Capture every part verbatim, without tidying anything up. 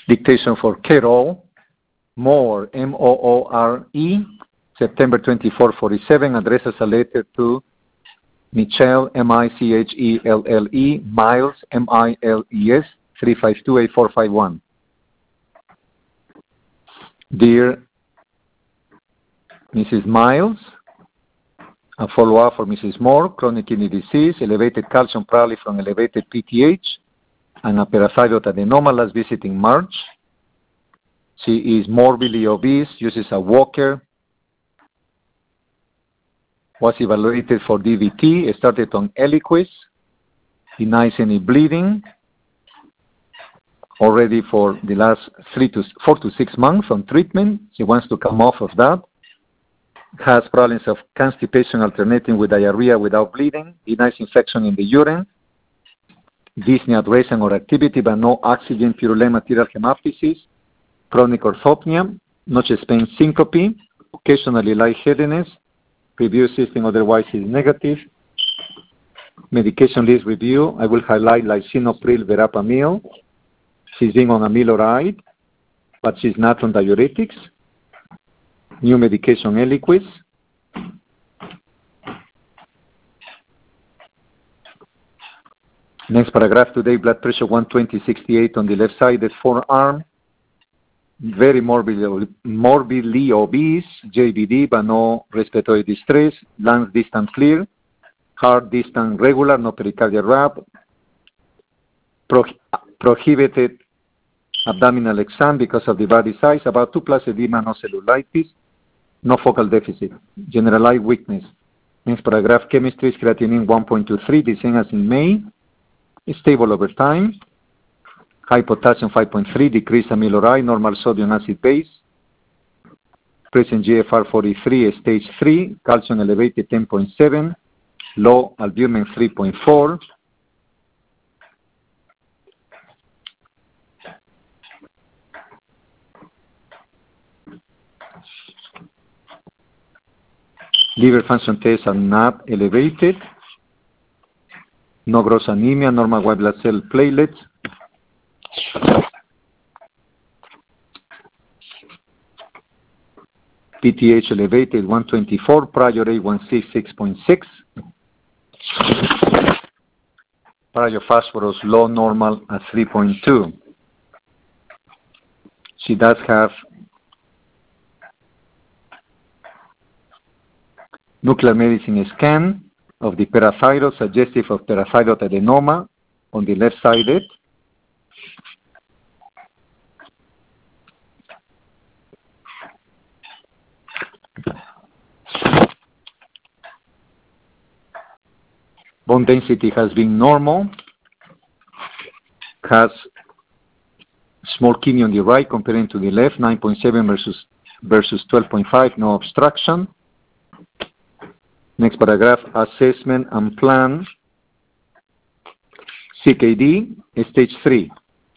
Dictation for Carol Moore, M O O R E, September twenty-fourth, forty-seven, addresses a letter to Michelle, M I C H E L L E, Miles, M I L E S, three five two eight four five one. Dear Missus Miles, a follow-up for Missus Moore, chronic kidney disease, elevated calcium probably from elevated P T H, and a parathyroid adenoma last visit in March. She is morbidly obese, uses a walker, was evaluated for D V T, started on Eliquis, denies any bleeding, already for the last three to four to six months on treatment. She wants to come off of that. Has problems of constipation alternating with diarrhea without bleeding, denies infection in the urine, dyspnea, duration or activity, but no oxygen, purulent material hemoptysis, chronic orthopnea, noxious pain, syncope, occasionally lightheadedness, review system otherwise is negative. Medication list review, I will highlight lisinopril, verapamil. She's been on amiloride, but she's not on diuretics. New medication, Eliquis. Next paragraph today, blood pressure one twenty sixty-eight on the left-sided forearm. Very morbidly, morbidly obese, J B D, but no respiratory distress. Lungs distant clear. Heart distant regular, no pericardial rap. Pro prohibited abdominal exam because of the body size. About two plus edema, no cellulitis. No focal deficit. Generalized weakness. Next paragraph, chemistry, creatinine one point two three, the same as in May. Stable over time. High potassium five point three, decreased amiloride, normal sodium acid base. Present G F R forty-three, stage three. Calcium elevated ten point seven. Low albumin three point four. Liver function tests are not elevated. No gross anemia, normal white blood cell platelets. P T H elevated one twenty-four, prior A one C six point six. Prior phosphorus low, normal at three point two. She does have nuclear medicine scan of the parathyroid, suggestive of parathyroid adenoma on the left-sided. Bone density has been normal. Has small kidney on the right comparing to the left, nine point seven versus versus twelve point five, no obstruction. Next paragraph, assessment and plan. C K D, stage three.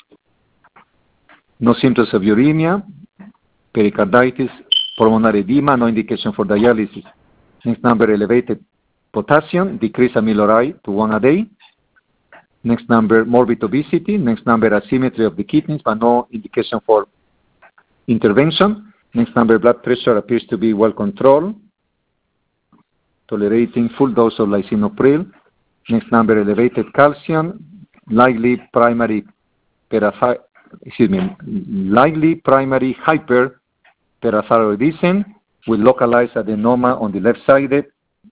No symptoms of uremia, pericarditis, pulmonary edema, no indication for dialysis. Next number, elevated potassium, decreased amiloride to one a day. Next number, morbid obesity. Next number, asymmetry of the kidneys, but no indication for intervention. Next number, blood pressure appears to be well controlled, tolerating full dose of lisinopril. Next number, elevated calcium, likely primary parathy excuse me, likely primary hyperparathyroidism with localized adenoma on the left side.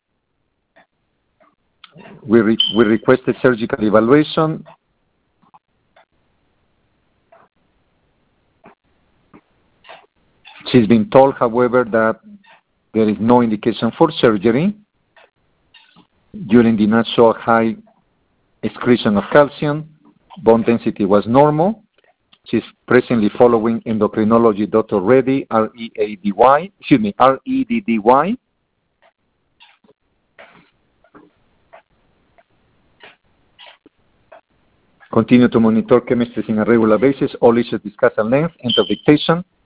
We, re we requested surgical evaluation. She's been told, however, that there is no indication for surgery. Urine did not show a high excretion of calcium. Bone density was normal. She's presently following endocrinology Doctor Reddy, R E A D Y, excuse me, R E D D Y. Continue to monitor chemistry on a regular basis. All issues discussed at length. End of dictation.